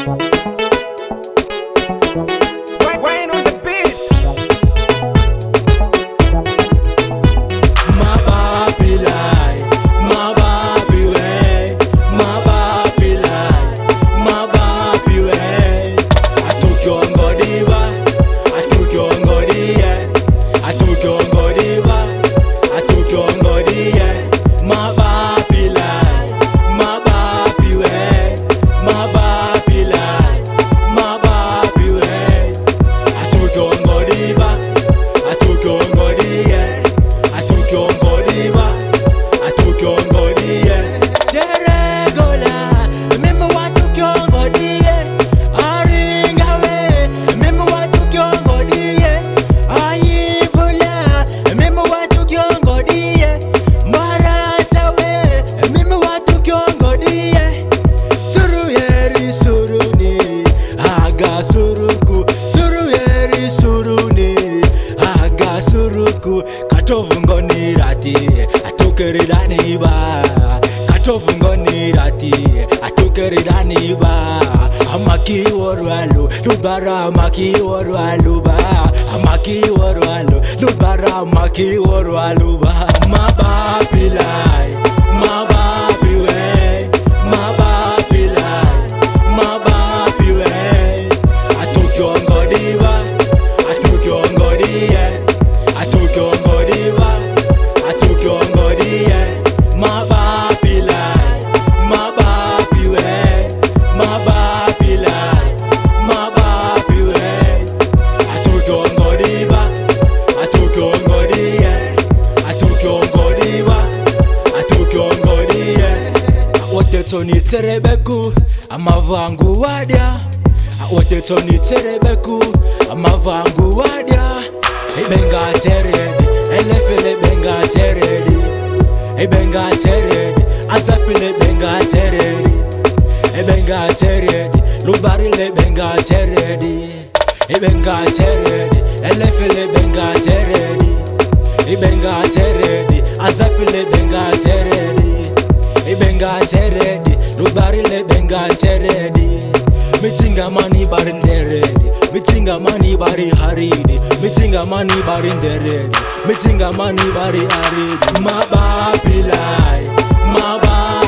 Wayne on the beat. My baby lie, my baby way, my baby lie, my baby way. I took your ngodiva, I took your ngodiye, I took your ngodiva, I took your ngodiye. My baby lie, my baby way, my baby lie, my baby way. I took your ngodiva, I took your ngodiye, I took your ngodiva, I took your ngodiye. Deregola, remember what took your ngodiye. Aringawe, remember what took your ngodiye. Ayivula, remember what took your ngodiye. Maratawe, remember what took your ngodiye. Suruyeri suruni, aga suruku. Suruyeri suruni, aga suruku. Katovu ngoni rati, atukeri dani ba. Katovu ngoni rati, atukeri dani ba. Amaki warwalu, lubara amaki warwalu ba. Amaki warwalu, lubara amaki warwalu ba. My baby lie, my baby way, my baby lie, my baby way. I took your ngodiva, I took your ngodiye, I took your ngodiva, I took your ngodiye. My baby lie, my baby way, my baby lie, my baby way. I took your ngodiva, I took your ngodiye, I took your ngodiva, I took your ngodiye. Wote toni terebeku, amavangu wadia. Wote toni terebeku, amavangu wadia. Ibenga teredi, elefele benga teredi. Ibenga teredi, azapile benga teredi. Ibenga teredi, lubarile benga teredi. Ibenga teredi, elefele benga teredi. Ibenga teredi, azapile benga teredi. Ibenga teredi, lubarile benga teredi. Mitinga mani barinderedi, mitinga mani bari haridi, mitinga mani barinderedi, mitinga mani bari haridi. My baby lie, my baby